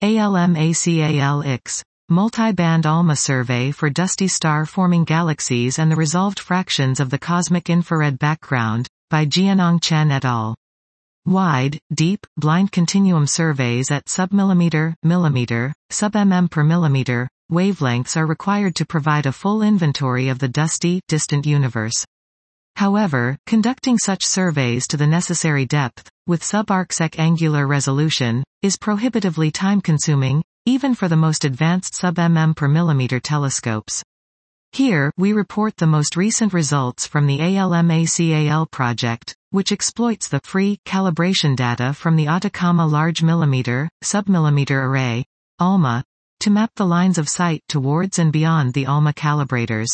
ALMA-CAL-X, Multi-Band ALMA Survey for Dusty Star-Forming Galaxies and the Resolved Fractions of the Cosmic Infrared Background, by Jianong Chen et al. Wide, deep, blind continuum surveys at sub-millimeter, millimeter, sub-mm per millimeter, wavelengths are required to provide a full inventory of the dusty, distant universe. However, conducting such surveys to the necessary depth, with subarcsec angular resolution, is prohibitively time-consuming, even for the most advanced sub-mm per millimeter telescopes. Here, we report the most recent results from the ALMA-CAL project, which exploits the free calibration data from the Atacama Large Millimeter, Submillimeter Array, ALMA, to map the lines of sight towards and beyond the ALMA calibrators.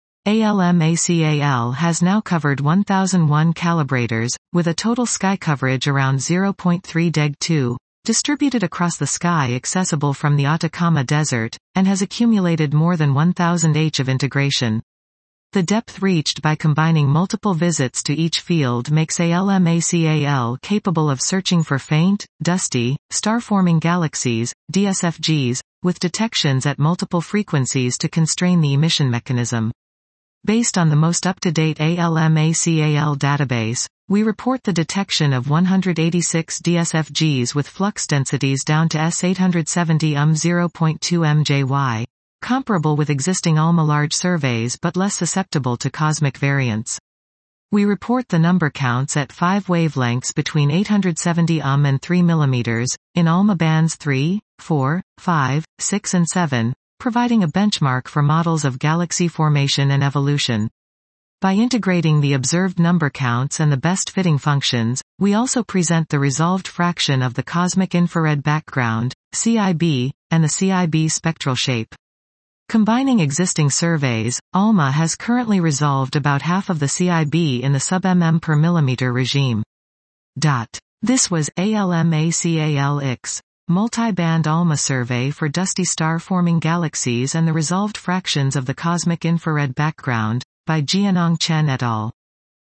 ALMA-CAL has now covered 1001 calibrators, with a total sky coverage around 0.3 deg2, distributed across the sky accessible from the Atacama Desert, and has accumulated more than 1000 H of integration. The depth reached by combining multiple visits to each field makes ALMA-CAL capable of searching for faint, dusty, star-forming galaxies, DSFGs, with detections at multiple frequencies to constrain the emission mechanism. Based on the most up-to-date ALMA-CAL database, we report the detection of 186 DSFGs with flux densities down to S870 0.2 mJy, comparable with existing ALMA large surveys but less susceptible to cosmic variance. We report the number counts at 5 wavelengths between 870 and 3 mm, in ALMA bands 3, 4, 5, 6 and 7, providing a benchmark for models of galaxy formation and evolution. By integrating the observed number counts and the best fitting functions, we also present the resolved fraction of the cosmic infrared background, CIB, and the CIB spectral shape. Combining existing surveys, ALMA has currently resolved about half of the CIB in the sub-mm per millimeter regime. This was ALMA-CAL-X, Multi-Band ALMA Survey for Dusty Star-Forming Galaxies and the Resolved Fractions of the Cosmic Infrared Background, by Jianong Chen et al.